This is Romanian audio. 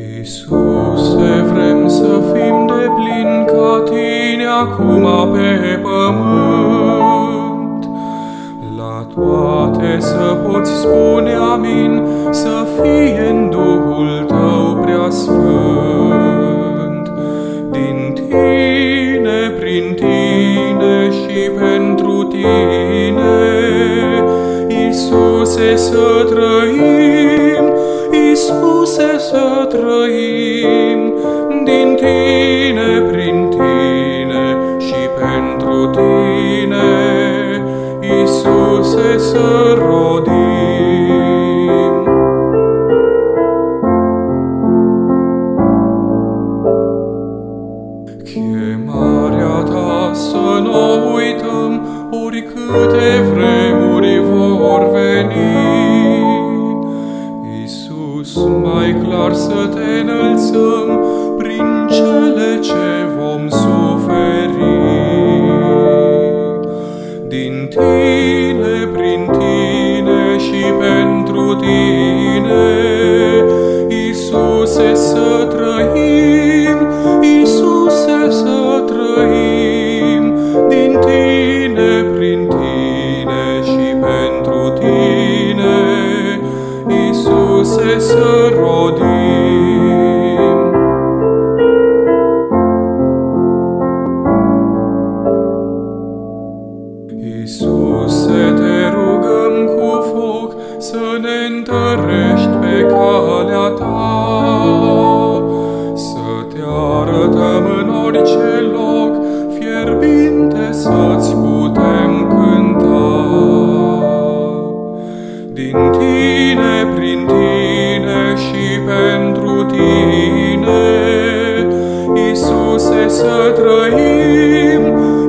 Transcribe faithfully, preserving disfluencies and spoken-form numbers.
Iisuse, vrem să fim deplini ca Tine acum pe pământ. La toate să poți spune amin, să fie în Duhul Tău preasfânt. Din Tine, prin Tine și pentru Tine, Iisuse, să trăim, Iisuse, să trăim. Din Tine, prin Tine și pentru Tine, Iisuse, să rodim. Chemarea Ta să n-o uităm, oricâte vremuri vor veni. Iisus, mai clar să Te înălțăm prin cele ce vom suferi. Din Tine, prin Tine și pentru Tine, Iisuse, să trăim, Iisuse, să trăim. Din Tine, prin Tine și pentru Tine, Iisuse, să rodim. Iisuse, Te rugăm cu foc să ne întărești pe calea Ta, să Te arătăm în orice loc, fierbinte să-Ți putem cânta. Din Tine, prin Tine și pentru Tine, Iisuse, să trăim,